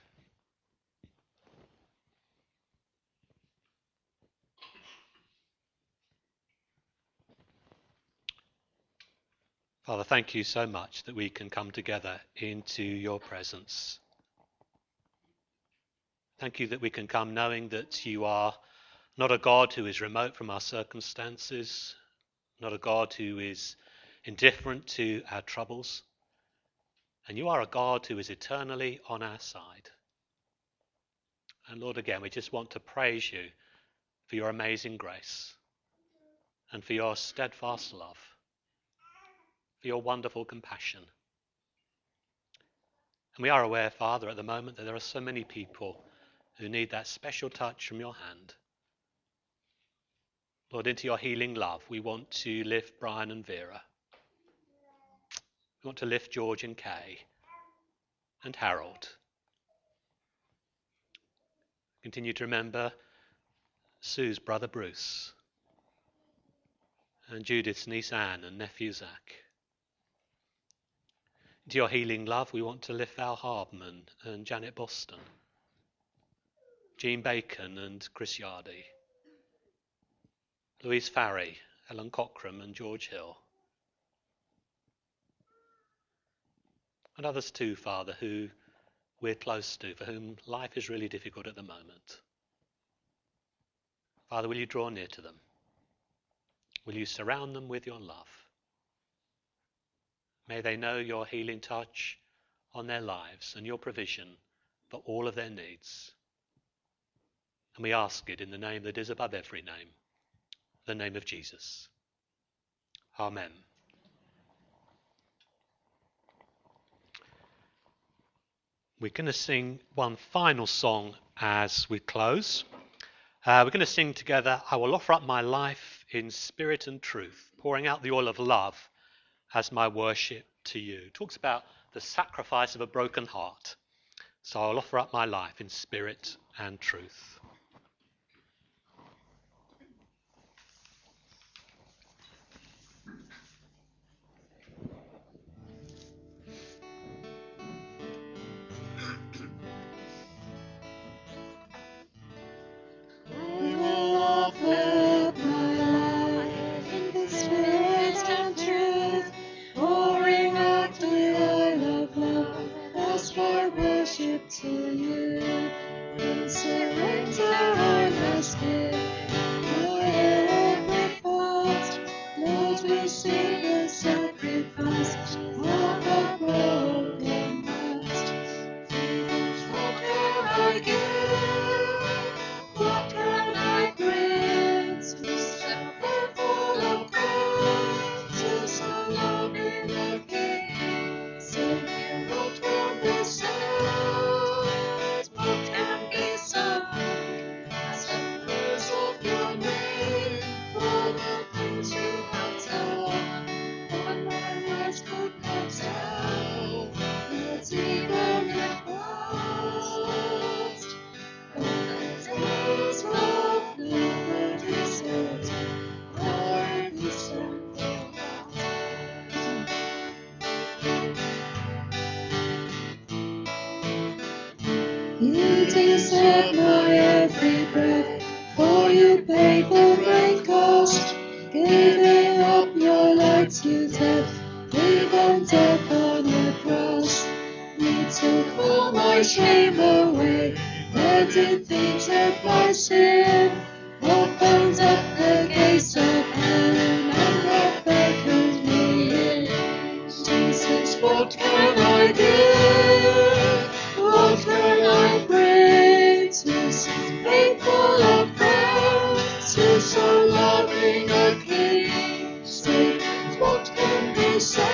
Father, thank you so much that we can come together into your presence. Thank you that we can come knowing that you are not a God who is remote from our circumstances, not a God who is indifferent to our troubles, and you are a God who is eternally on our side. And Lord, again, we just want to praise you for your amazing grace and for your steadfast love, for your wonderful compassion. And we are aware, Father, at the moment that there are so many people who need that special touch from your hand. Lord, into your healing love, we want to lift Brian and Vera. We want to lift George and Kay and Harold. Continue to remember Sue's brother Bruce and Judith's niece Anne and nephew Zach. Into your healing love, we want to lift Val Hardman and Janet Boston, Jean Bacon and Chris Yardy, Louise Farry, Ellen Cockram and George Hill. And others too, Father, who we're close to, for whom life is really difficult at the moment. Father, will you draw near to them? Will you surround them with your love? May they know your healing touch on their lives and your provision for all of their needs. And we ask it in the name that is above every name, the name of Jesus. Amen. We're going to sing one final song as we close. Uh, we're going to sing together, I Will Offer Up My Life in Spirit and Truth, pouring out the oil of love as my worship to you. It talks about the sacrifice of a broken heart. So I'll offer up my life in spirit and truth. To you, in surrender I must give for every past. Lord, receive the sacrifice of a broken heart. What can I give? What can I bring to stand full of grace, to so loving the King? Savior, what will be said? You deserve my every breath, for you paid the great cost, giving up your life to death, even death on the cross. You took all my shame away, letting things of my sin, opened up the gates of heaven and have beckoned me in. Jesus, what can I give? What can I bring to so faithful a friend, to so loving a King? Say, what can be said?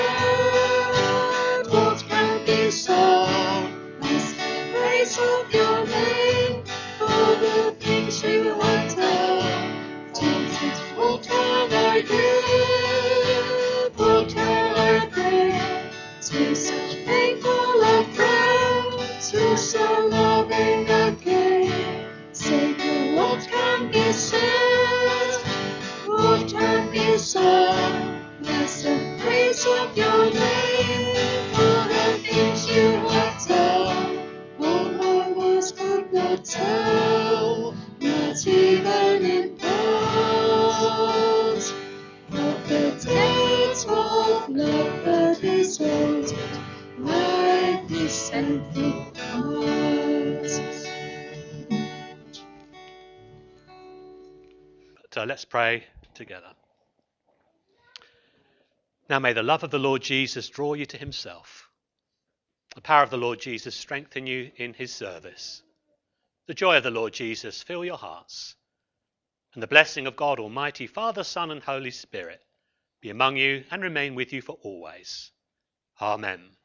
What can be sung as the praise of your name for the things you have done? Jesus, what can I give? What can I bring to such faithful a friend, to so loving a King? Savior, what can be said? What can be sung as the praise of your name for the things you have done? All my words could not tell, not even in part, of the depths of love. sent thee onwards. But uh, let's pray together. Now may the love of the Lord Jesus draw you to himself. The power of the Lord Jesus strengthen you in his service. The joy of the Lord Jesus fill your hearts. And the blessing of God Almighty, Father, Son, and Holy Spirit be among you and remain with you for always. Amen.